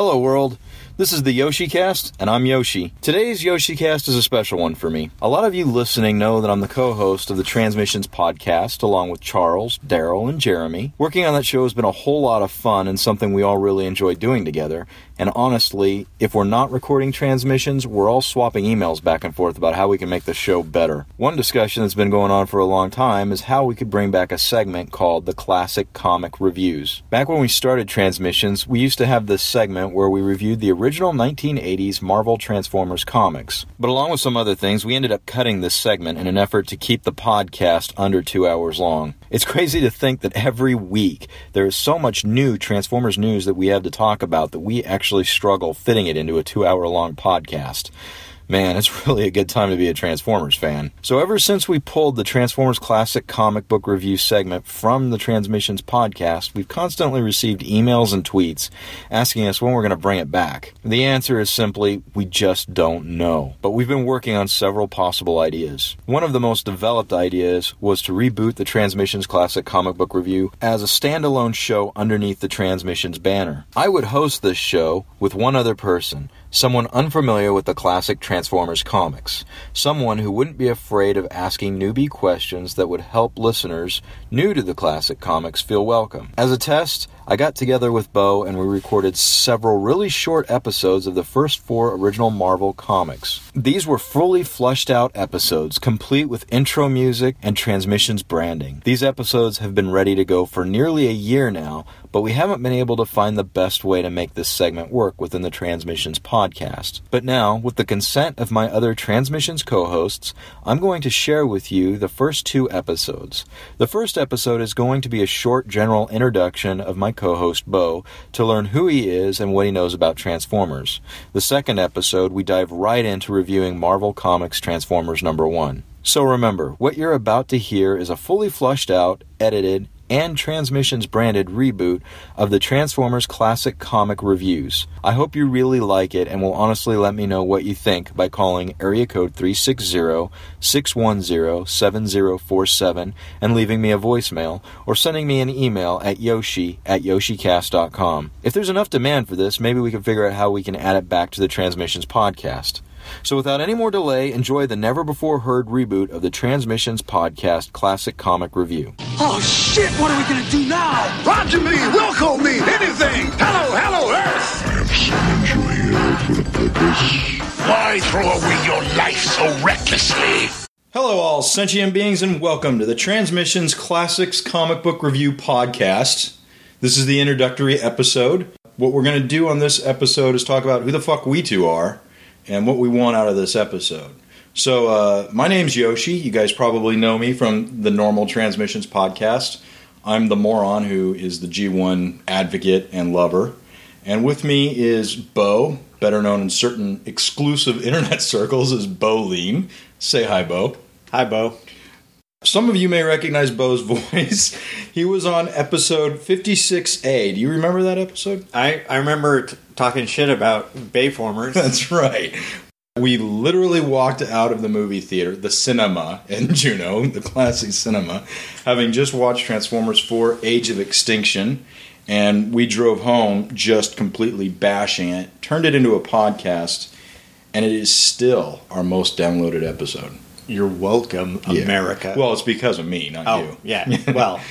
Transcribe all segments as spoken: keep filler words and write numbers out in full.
Hello world, this is the YoshiCast, and I'm Yoshi. Today's YoshiCast is a special one for me. A lot of you listening know that I'm the co-host of the Transmissions podcast, along with Charles, Daryl, and Jeremy. Working on that show has been a whole lot of fun and something we all really enjoy doing together. And honestly, if we're not recording transmissions, we're all swapping emails back and forth about how we can make the show better. One discussion that's been going on for a long time is how we could bring back a segment called the Classic Comic Reviews. Back when we started Transmissions, we used to have this segment where we reviewed the original nineteen eighties Marvel Transformers comics. But along with some other things, we ended up cutting this segment in an effort to keep the podcast under two hours long. It's crazy to think that every week there is so much new Transformers news that we have to talk about that we actually struggle fitting it into a two-hour-long podcast. Man, it's really a good time to be a Transformers fan. So ever since we pulled the Transformers Classic Comic Book Review segment from the Transmissions podcast, we've constantly received emails and tweets asking us when we're going to bring it back. The answer is simply, we just don't know. But we've been working on several possible ideas. One of the most developed ideas was to reboot the Transmissions Classic Comic Book Review as a standalone show underneath the Transmissions banner. I would host this show with one other person, someone unfamiliar with the classic Transformers comics. Someone who wouldn't be afraid of asking newbie questions that would help listeners new to the classic comics feel welcome. As a test, I got together with Bo and we recorded several really short episodes of the first four original Marvel comics. These were fully fleshed out episodes, complete with intro music and Transmissions branding. These episodes have been ready to go for nearly a year now, but we haven't been able to find the best way to make this segment work within the Transmissions podcast. But now, with the consent of my other Transmissions co-hosts, I'm going to share with you the first two episodes. The first episode is going to be a short general introduction of my co-host Bo to learn who he is and what he knows about Transformers. The second episode, we dive right into reviewing Marvel Comics Transformers number one. So remember, what you're about to hear is a fully fleshed out, edited, and Transmissions branded reboot of the Transformers Classic Comic Reviews. I hope you really like it and will honestly let me know what you think by calling area code three six zero, six one zero, seven zero four seven and leaving me a voicemail, or sending me an email at yoshi at yoshicast dot com. If there's enough demand for this, maybe we can figure out how we can add it back to the Transmissions podcast. So without any more delay, enjoy the never-before-heard reboot of the Transmissions Podcast Classic Comic Review. Oh, shit! What are we gonna do now? Roger me! Welcome me! Anything! Hello, hello, Earth! I have summoned you here for a purpose. Why throw away your life so recklessly? Hello all sentient beings and welcome to the Transmissions Classics Comic Book Review Podcast. This is the introductory episode. What we're going to do on this episode is talk about who the fuck we two are and what we want out of this episode. So, uh, my name's Yoshi. You guys probably know me from the normal Transmissions podcast. I'm the moron who is the G one advocate and lover. And with me is Bo, better known in certain exclusive internet circles as Bo-Lean. Say hi, Bo. Hi, Bo. Some of you may recognize Bo's voice. He was on episode fifty-six A. Do you remember that episode? I, I remember t- talking shit about Bayformers. That's right. We literally walked out of the movie theater, the cinema in Juneau, the classic cinema, having just watched Transformers four Age of Extinction, and we drove home just completely bashing it, turned it into a podcast, and it is still our most downloaded episode. You're welcome, Yeah. America. Well, it's because of me, not oh, you. yeah. Well,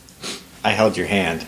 I held your hand.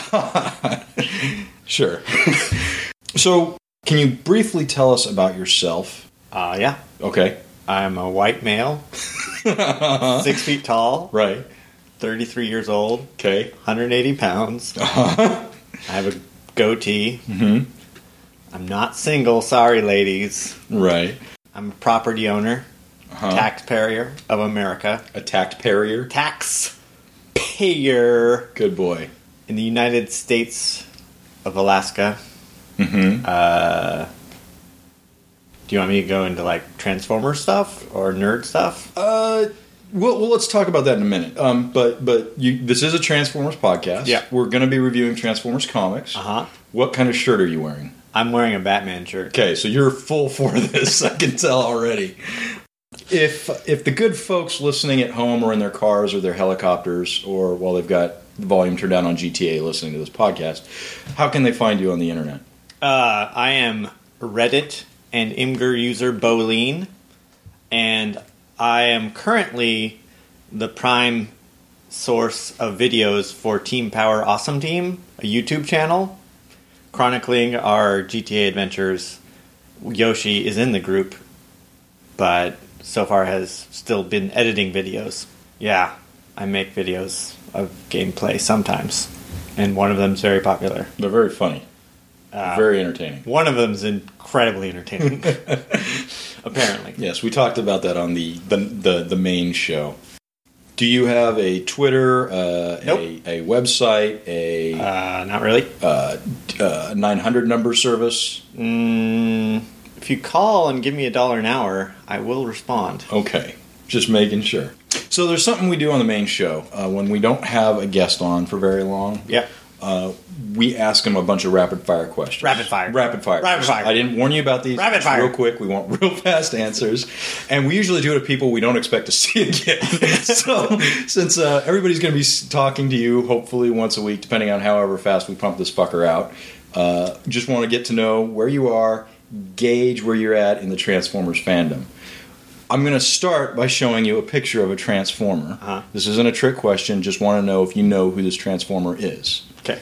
Sure. So, can you briefly tell us about yourself? Uh, yeah. Okay. I'm a white male, six feet tall, Right. thirty-three years old, Okay. one hundred eighty pounds. Uh-huh. I have a goatee. Mm-hmm. I'm not single, sorry, ladies. Right. I'm a property owner, Uh-huh. taxpayer of America, A taxpayer. tax payer Good boy. in the United States of Alaska. Mm-hmm. Uh, do you want me to go into like Transformer stuff or nerd stuff? Uh, well, well, let's talk about that in a minute. Um, but but you, this is a Transformers podcast. Yeah. We're going to be reviewing Transformers comics. Uh huh. What kind of shirt are you wearing? I'm wearing a Batman shirt. Okay, so you're full for this. I can tell already. If if the good folks listening at home or in their cars or their helicopters or while they've got the volume turned down on G T A listening to this podcast, how can they find you on the internet? Uh, I am Reddit and Imgur user Boleen, and I am currently the prime source of videos for Team Power Awesome Team, a YouTube channel chronicling our G T A adventures. Yoshi is in the group, but so far has still been editing videos. Yeah, I make videos of gameplay sometimes, and one of them's very popular. They're very funny. Uh, very entertaining. One of them's incredibly entertaining. Apparently. Yes, we talked about that on the, the, the, the main show. Do you have a Twitter, uh, nope. a, a website, a... Uh, not really. Uh, uh, nine hundred number service? Mm, if you call and give me a dollar an hour, I will respond. Okay, just making sure. So there's something we do on the main show. Uh, when we don't have a guest on for very long, yep. uh, we ask them a bunch of rapid-fire questions. Rapid fire. Rapid fire. Rapid fire. I didn't warn you about these. Rapid fire. Real quick, we want real fast answers. And we usually do it to people we don't expect to see again. So since uh, everybody's going to be talking to you, hopefully once a week, depending on however fast we pump this fucker out, uh, just want to get to know where you are, gauge where you're at in the Transformers fandom. I'm going to start by showing you a picture of a Transformer. Uh-huh. This isn't a trick question. Just want to know if you know who this Transformer is. Okay.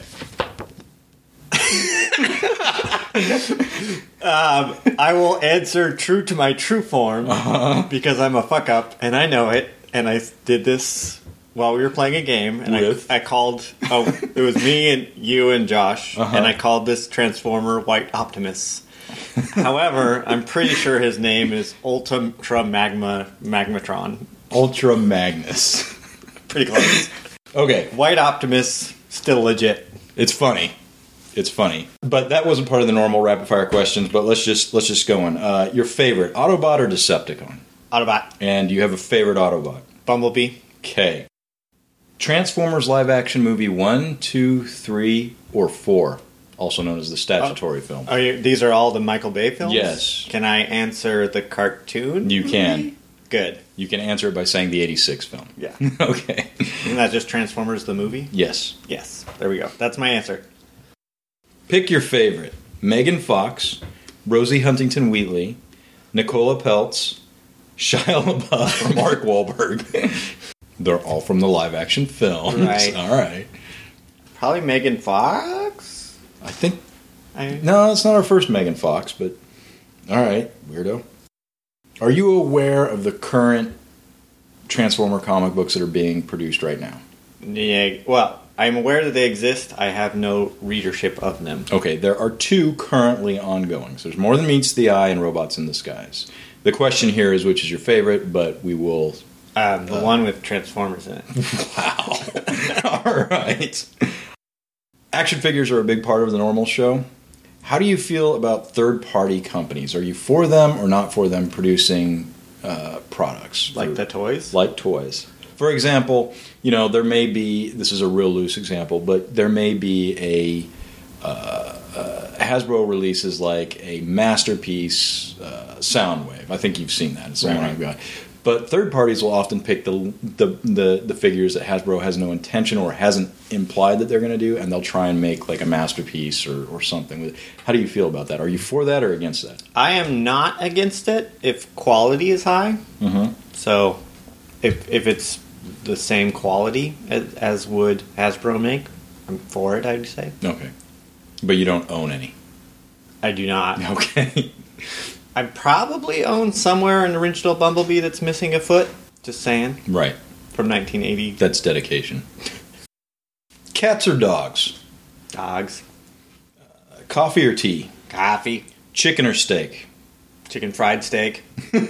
um, I will answer true to my true form uh-huh. because I'm a fuck up and I know it. And I did this while we were playing a game. And With? I, I called. Oh, it was me and you and Josh. Uh-huh. And I called this Transformer White Optimus. However, I'm pretty sure his name is Ultra Magma Magmatron. Ultra Magnus. Pretty close. Okay. White Optimus, still legit. It's funny. It's funny. But that wasn't part of the normal rapid fire questions, but let's just let's just go on. Uh, your favorite, Autobot or Decepticon? Autobot. And do you have a favorite Autobot? Bumblebee. Okay. Transformers live action movie one, two, three, or four, also known as the statutory oh. film. Are you, these are all the Michael Bay films? Yes. Can I answer the cartoon? You can. Good. You can answer it by saying the eighty-six film. Yeah. Okay. Isn't that just Transformers the movie? Yes. Yes. There we go. That's my answer. Pick your favorite. Megan Fox, Rosie Huntington-Whiteley, Nicola Peltz, Shia LaBeouf, or Mark Wahlberg. They're all from the live-action films. Right. All right. Probably Megan Fox? I think... I... No, it's not our first Megan Fox, but... All right, weirdo. Are you aware of the current Transformer comic books that are being produced right now? Yeah, well, I'm aware that they exist. I have no readership of them. Okay, there are two currently ongoing. So there's More Than Meets the Eye and Robots in the Skies. The question here is which is your favorite, but we will... Um, the uh, one with Transformers in it. Wow. All right. Action figures are a big part of the normal show. How do you feel about third-party companies? Are you for them or not for them producing uh, products? Like for, the toys? Like toys. For example, you know, there may be, this is a real loose example, but there may be a, uh, uh, Hasbro releases like a Masterpiece uh, Soundwave. I think you've seen that. It's the right. one I've got. But third parties will often pick the, the the the figures that Hasbro has no intention or hasn't implied that they're going to do, and they'll try and make like a masterpiece or, or something with it. How do you feel about that? Are you for that or against that? I am not against it if quality is high. Mm-hmm. So if if it's the same quality as, as would Hasbro make, I'm for it, I'd say. Okay. But you don't own any? I do not. Okay. I probably own somewhere an original Bumblebee that's missing a foot. Just saying. Right. From nineteen eighty. That's dedication. Cats or dogs? Dogs. Uh, coffee or tea? Coffee. Chicken or steak? Chicken fried steak.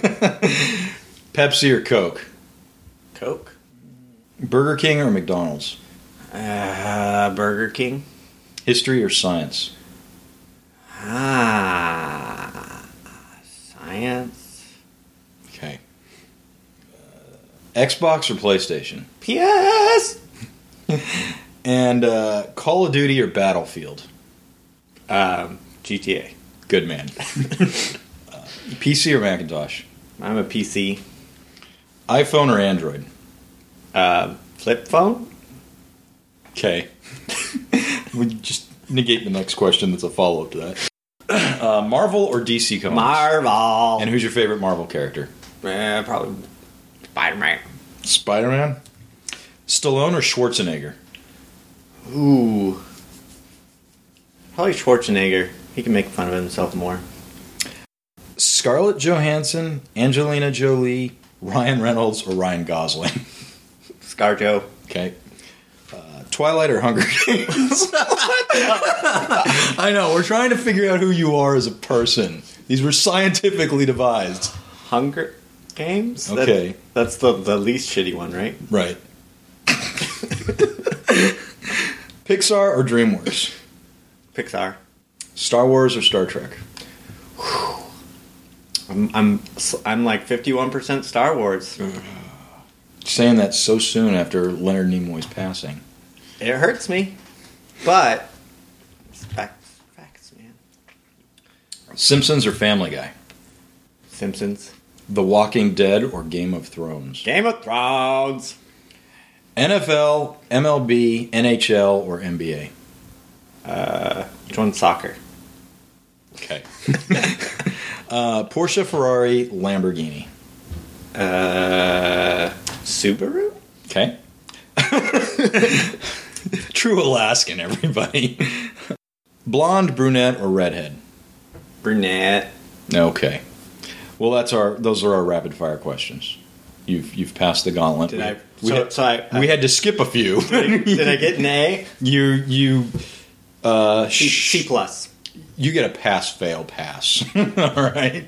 Pepsi or Coke? Coke. Burger King or McDonald's? Uh, Burger King. History or science? Ah, science. Okay. Uh, Xbox or PlayStation? P S. And uh, Call of Duty or Battlefield? Um, G T A. Good man. uh, P C or Macintosh? I'm a P C. iPhone or Android? Uh, flip phone? Okay. We just negate the next question that's a follow-up to that. Uh, Marvel or D C comics? Marvel. And who's your favorite Marvel character? Eh, probably Spider-Man. Spider-Man? Stallone or Schwarzenegger? Ooh. Probably Schwarzenegger. He can make fun of himself more. Scarlett Johansson, Angelina Jolie, Ryan Reynolds, or Ryan Gosling? ScarJo. Okay. Uh, Twilight or Hunger Games? I know, we're trying to figure out who you are as a person. These were scientifically devised. Hunger Games? Okay. That, that's the, the least shitty one, right? Right. Pixar or DreamWorks? Pixar. Star Wars or Star Trek? I'm I'm I'm like fifty-one percent Star Wars. Saying that so soon after Leonard Nimoy's passing. It hurts me, but it's facts, facts, man. Simpsons or Family Guy? Simpsons. The Walking Dead or Game of Thrones? Game of Thrones. N F L, M L B, N H L, or N B A? Uh, which one's soccer? Okay. uh, Porsche, Ferrari, Lamborghini. Uh, Subaru? Okay. True Alaskan, everybody. Blonde, brunette, or redhead? Brunette. Okay. Well, that's our. Those are our rapid fire questions. You've you've passed the gauntlet. Did we, I? We, So, had, so I, I we had to skip a few. Did I, did I get an A? You you. Uh, C, sh- C plus. You get a pass, fail, pass. All right.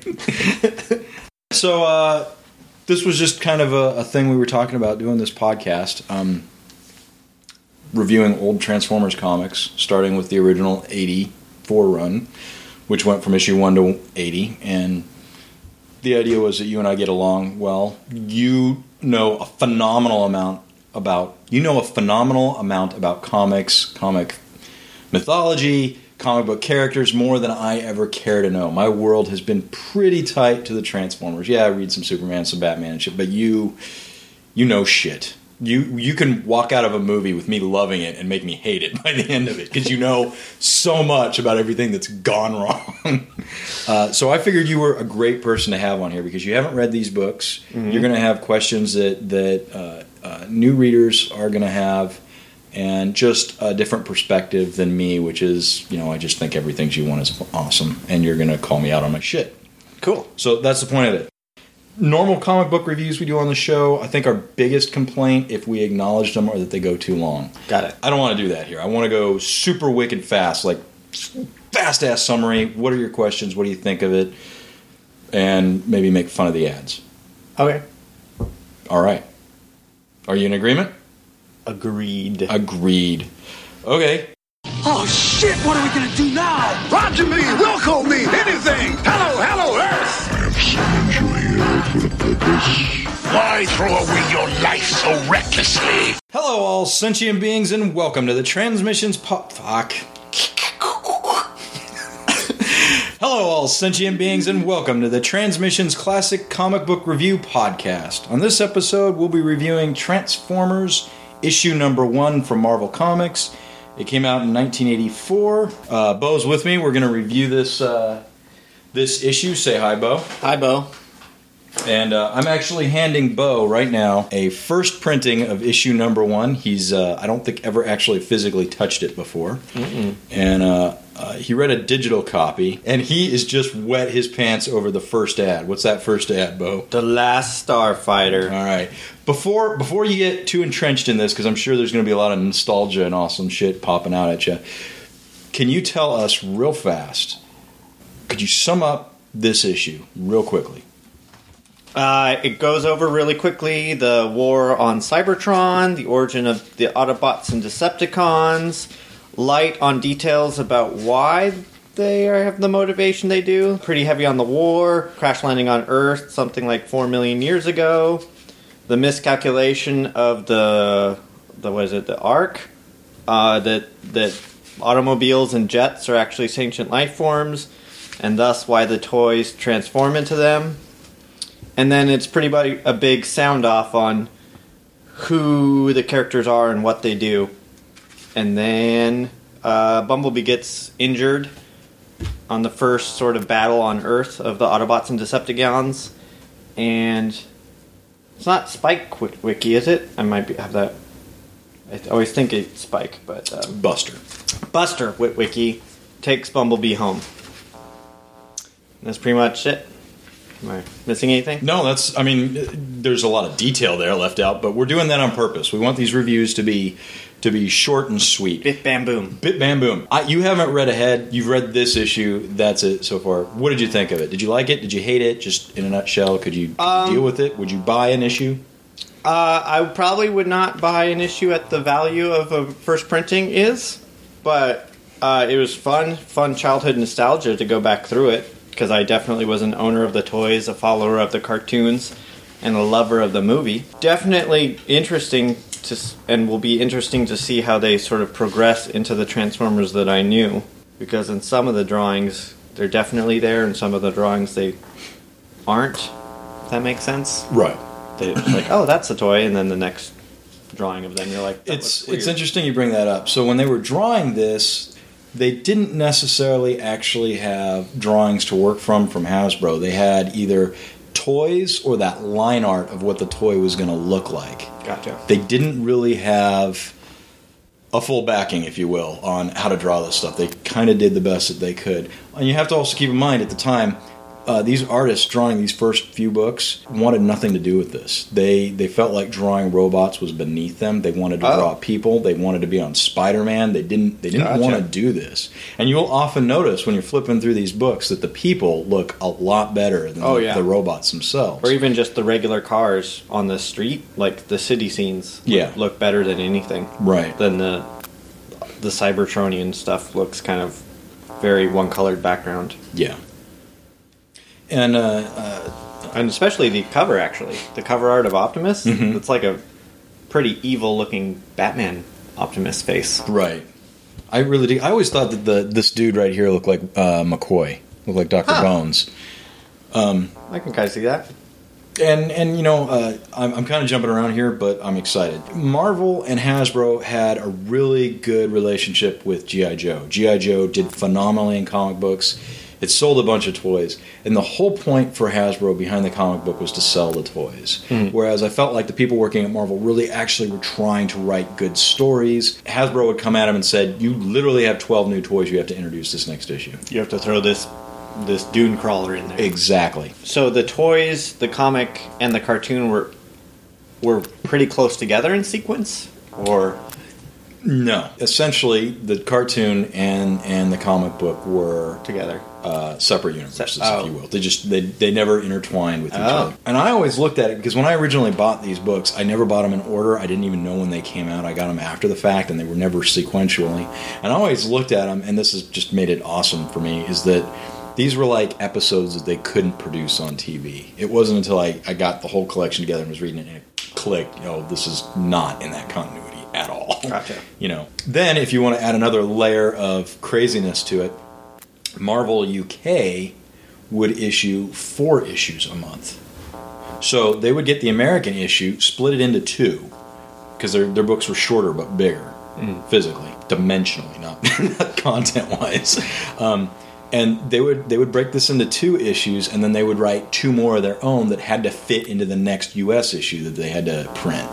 So uh, this was just kind of a, a thing we were talking about doing this podcast, um, reviewing old Transformers comics, starting with the original eighty-four run, which went from issue one to eighty, and the idea was that you and I get along well. You know a phenomenal amount about you know a phenomenal amount about comics, comic mythology, comic book characters, more than I ever care to know. My world has been pretty tight to the Transformers. Yeah, I read some Superman, some Batman and shit, but you you know shit. You you can walk out of a movie with me loving it and make me hate it by the end of it because you know so much about everything that's gone wrong. uh, so I figured you were a great person to have on here because you haven't read these books. Mm-hmm. You're going to have questions that that uh, uh, new readers are going to have, and just a different perspective than me, which is, you know, I just think everything you want is awesome, and you're going to call me out on my shit. Cool. So that's the point of it. Normal comic book reviews we do on the show, I think our biggest complaint, if we acknowledge them, are that they go too long. Got it. I don't want to do that here. I want to go super wicked fast, like fast-ass summary. What are your questions? What do you think of it? And maybe make fun of the ads. Okay. All right. Are you in agreement? Agreed. Agreed. Okay. Oh shit, what are we gonna do now? Roger me, will call me, anything. Hello, hello, Earth. I have summoned you here for a purpose. Why throw away your life so recklessly? Hello, all sentient beings, and welcome to the Transmissions Pop. Fuck. Hello, all sentient beings, and welcome to the Transmissions Classic Comic Book Review Podcast. On this episode, we'll be reviewing Transformers, issue number one from Marvel Comics. It came out in nineteen eighty-four. Uh, Bo's with me. We're going to review this uh, this issue. Say hi, Bo. Hi, Bo. And uh, I'm actually handing Bo right now a first printing of issue number one. He's uh, I don't think ever actually physically touched it before. Mm-mm. And uh, uh, he read a digital copy, and he is just wet his pants over the first ad. What's that first ad, Bo? The Last Starfighter. All right. Before before you get too entrenched in this, because I'm sure there's going to be a lot of nostalgia and awesome shit popping out at you, can you tell us real fast, could you sum up this issue real quickly? Uh, it goes over really quickly the war on Cybertron, the origin of the Autobots and Decepticons, light on details about why they are, have the motivation they do. Pretty heavy on the war, crash landing on Earth something like four million years ago. The miscalculation of the, the what is it, the Ark, uh, that that automobiles and jets are actually sentient life forms, and thus why the toys transform into them. And then it's pretty much a big sound off on who the characters are and what they do. And then uh, Bumblebee gets injured on the first sort of battle on Earth of the Autobots and Decepticons, and it's not Spike Wiki, is it? I might be, have that. I th- always think it's Spike, but um, Buster. Buster Witwicky takes Bumblebee home. And that's pretty much it. Am I missing anything? No, that's, I mean, there's a lot of detail there left out, but we're doing that on purpose. We want these reviews to be to be short and sweet. Bit bam boom. Bit bam boom. I, you haven't read ahead. You've read this issue. That's it so far. What did you think of it? Did you like it? Did you hate it? Just in a nutshell, could you, could Um, you deal with it? Would you buy an issue? Uh, I probably would not buy an issue at the value of a first printing is, but uh, it was fun, fun childhood nostalgia to go back through it, because I definitely was an owner of the toys, a follower of the cartoons, and a lover of the movie. Definitely interesting to, s- and will be interesting to see how they sort of progress into the Transformers that I knew, because in some of the drawings, they're definitely there, and some of the drawings they aren't, if that makes sense. Right. They it's like, oh, that's a toy, and then the next drawing of them, you're like, that It's looks weird. it's interesting you bring that up. So when they were drawing this, they didn't necessarily actually have drawings to work from from Hasbro. They had either toys or that line art of what the toy was going to look like. Gotcha. They didn't really have a full backing, if you will, on how to draw this stuff. They kind of did the best that they could. And you have to also keep in mind, at the time, Uh, these artists drawing these first few books wanted nothing to do with this. They they felt like drawing robots was beneath them. They wanted to Oh. draw people. They wanted to be on Spider-Man. They didn't they didn't Gotcha. want to do this. And you'll often notice when you're flipping through these books that the people look a lot better than Oh, the, yeah. the robots themselves. Or even just the regular cars on the street, like the city scenes, Yeah. look better than anything. Right. Than the the Cybertronian stuff looks kind of very one-colored background. Yeah. And uh, uh, And especially the cover, actually. The cover art of Optimus, Mhm. it's like a pretty evil-looking Batman Optimus face. right. I really do. I always thought that the this dude right here looked like uh, McCoy, looked like Doctor Huh. Bones. Um, I can kind of see that. And and you know, uh, I'm, I'm kind of jumping around here, but I'm excited. Marvel and Hasbro had a really good relationship with G I. Joe. G I. Joe did phenomenally in comic books. It sold a bunch of toys, and the whole point for Hasbro behind the comic book was to sell the toys. Hmm. Whereas I felt like the people working at Marvel really actually were trying to write good stories. Hasbro would come at them and said, "You literally have twelve new toys you have to introduce this next issue." You have to throw this this dune crawler in there. Exactly. So the toys, the comic, and the cartoon were were pretty close together in sequence, or No. Essentially, the cartoon and and the comic book were together. uh, separate universes, Oh. if you will. They just they they never intertwined with each Oh. other. And I always looked at it because when I originally bought these books, I never bought them in order. I didn't even know when they came out. I got them after the fact, and they were never sequentially. And I always looked at them, and this has just made it awesome for me, is that these were like episodes that they couldn't produce on T V. It wasn't until I, I got the whole collection together and was reading it and it clicked, you know, this is not in that continuity at all. Gotcha. You know. Then if you want to add another layer of craziness to it, Marvel U K would issue four issues a month. So they would get the American issue, split it into two, because their, their books were shorter but bigger, physically, dimensionally, not, not content-wise. Um, and they would they would break this into two issues, and then they would write two more of their own that had to fit into the next U S issue that they had to print.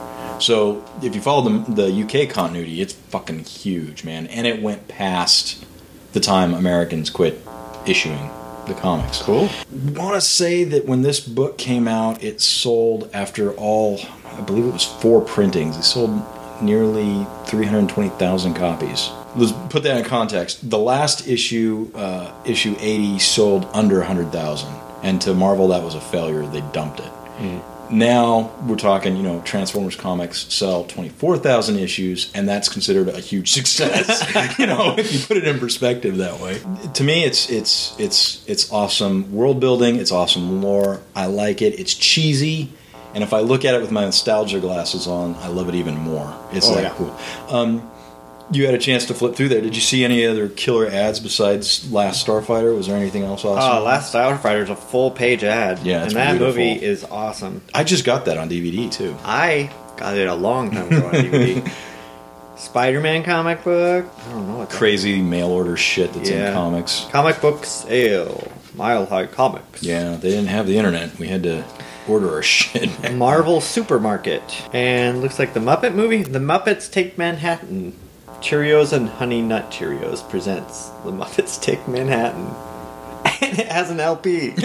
So if you follow the, the U K continuity, it's fucking huge, man. And it went past the time Americans quit issuing the comics. Cool. Want to say that when this book came out, it sold after all, I believe it was four printings. It sold nearly three hundred twenty thousand copies. Let's put that in context. The last issue, uh, issue eighty, sold under one hundred thousand. And to Marvel, that was a failure. They dumped it. Mm. Now we're talking, you know, Transformers comics sell twenty-four thousand issues, and that's considered a huge success. You know, if you put it in perspective that way. To me, it's it's it's it's awesome world building. It's awesome lore. I like it. It's cheesy, and if I look at it with my nostalgia glasses on, I love it even more. It's Oh, that yeah. cool. Um, you had a chance to flip through there. Did you see any other killer ads besides Last Starfighter? Was there anything else awesome? Uh, Last Starfighter is a full page ad. Yeah, it's and that beautiful. movie is awesome. I just got that on D V D too. I got it a long time ago on D V D. Spider-Man comic book. I don't know what that Crazy mail order shit that's Yeah. in comics. Comic book sale. Mile High Comics. Yeah, they didn't have the internet. We had to order our shit. Marvel Supermarket. And looks like the Muppet movie. The Muppets Take Manhattan. Cheerios and Honey Nut Cheerios presents The Muppets Take Manhattan. And it has an L P.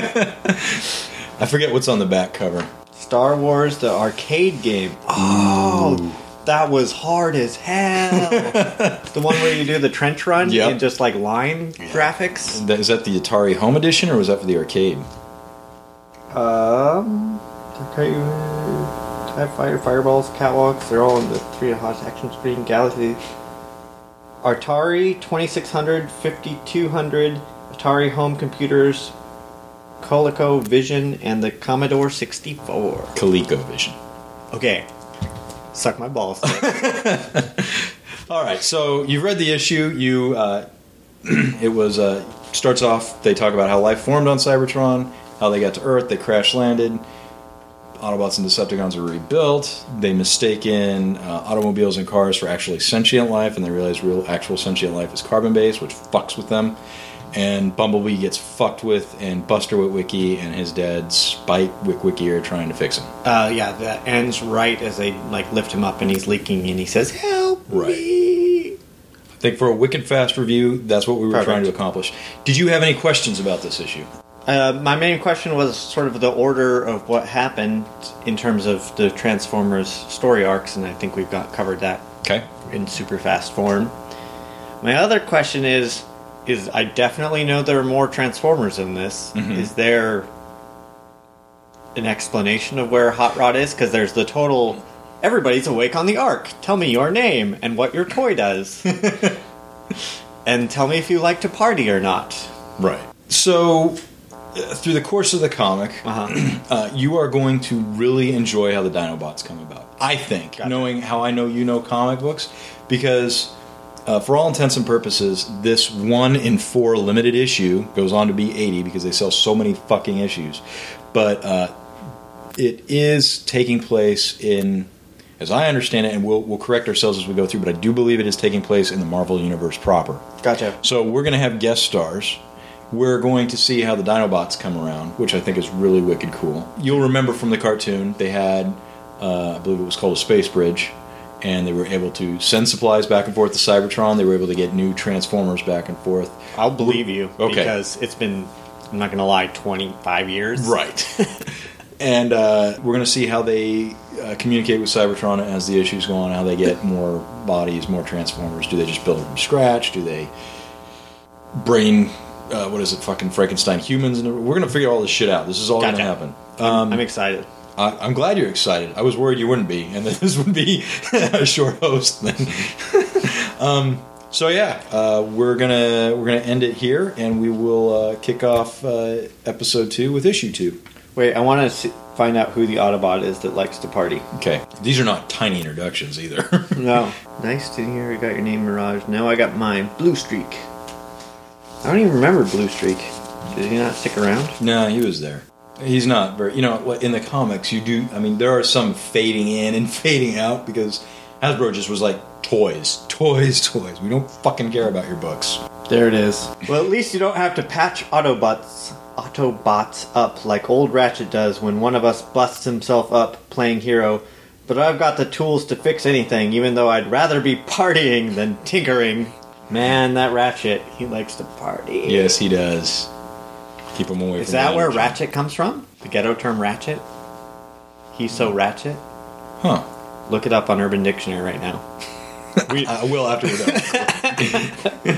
I forget what's on the back cover. Star Wars, the arcade game. Oh, that was hard as hell. The one where you do the trench run Yep. in just like line graphics. That- Is that the Atari Home Edition, or was that for the arcade? Um, okay, TIE Fighter, Fireballs, Catwalks, they're all in the three hot action screen, Galaxy. Atari twenty-six hundred, fifty-two hundred, Atari home computers, ColecoVision, and the Commodore sixty-four. ColecoVision. Okay, suck my balls. All right, so you've read the issue. You, uh, it was uh, starts off. They talk about how life formed on Cybertron, how they got to Earth, they crash landed. Autobots and Decepticons are rebuilt. They mistaken uh, automobiles and cars for actually sentient life, and they realize real, actual sentient life is carbon-based, which fucks with them. And Bumblebee gets fucked with, and Buster Witwicky and his dad Spike Witwicky are trying to fix him. Uh, yeah, that ends right as they like lift him up and he's leaking and he says, "Help Right. me!" I think for a wicked fast review, that's what we were Perfect. trying to accomplish. Did you have any questions about this issue? Uh, my main question was sort of the order of what happened in terms of the Transformers story arcs, and I think we've got covered that Okay. in super fast form. My other question is, is I definitely know there are more Transformers in this. Mhm. Is there an explanation of where Hot Rod is? Because there's the total, everybody's awake on the Ark. Tell me your name and what your toy does. And tell me if you like to party or not. Right. So, uh, through the course of the comic, Uh-huh. uh, you are going to really enjoy how the Dinobots come about. I think, Gotcha. knowing how I know you know comic books, because uh, for all intents and purposes, this one in four limited issue goes on to be eighty because they sell so many fucking issues. But uh, it is taking place in, as I understand it, and we'll, we'll correct ourselves as we go through, but I do believe it is taking place in the Marvel Universe proper. Gotcha. So we're going to have guest stars. We're going to see how the Dinobots come around, which I think is really wicked cool. You'll remember from the cartoon, they had, uh, I believe it was called a space bridge, and they were able to send supplies back and forth to Cybertron. They were able to get new Transformers back and forth. I'll believe you. Okay. Because it's been, I'm not going to lie, twenty-five years. Right. And uh, we're going to see how they uh, communicate with Cybertron as the issues go on, how they get more bodies, more Transformers. Do they just build them from scratch? Do they brain... Uh, what is it, fucking Frankenstein humans? And we're going to figure all this shit out. This is all Gotcha. going to happen. I'm, Um, I'm excited. I, I'm glad you're excited. I was worried you wouldn't be, and that this would be a short host then. um, so yeah, uh, we're gonna we're gonna end it here, and we will uh, kick off uh, episode two with issue two. Wait, I want to find out who the Autobot is that likes to party. Okay, these are not tiny introductions either. No. Nice to hear you got your name, Mirage. Now I got mine. Blue Streak. I don't even remember Blue Streak. Did he not stick around? No, he was there. He's not very. You know, in the comics, you do. I mean, there are some fading in and fading out because Hasbro just was like toys, toys, toys. We don't fucking care about your books. There it is. Well, at least you don't have to patch Autobots Autobots up like old Ratchet does when one of us busts himself up playing hero. But I've got the tools to fix anything, even though I'd rather be partying than tinkering. Man, that Ratchet, he likes to party. Yes, he does. Keep him away Is from that the where energy. Ratchet comes from? The ghetto term Ratchet? He's so Ratchet? Huh. Look it up on Urban Dictionary right now. We, I will after we're done.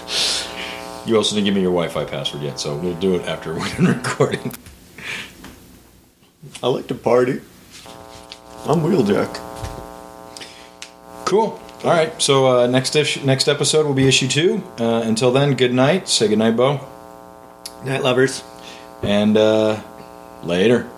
You also didn't give me your Wi-Fi password yet, so we'll do it after we're done recording. I like to party. I'm Wheeljack. Cool. All right. So uh, next ish- next episode will be issue two. Uh, until then, good night. Say good night, Bo. Night, lovers. And uh, later.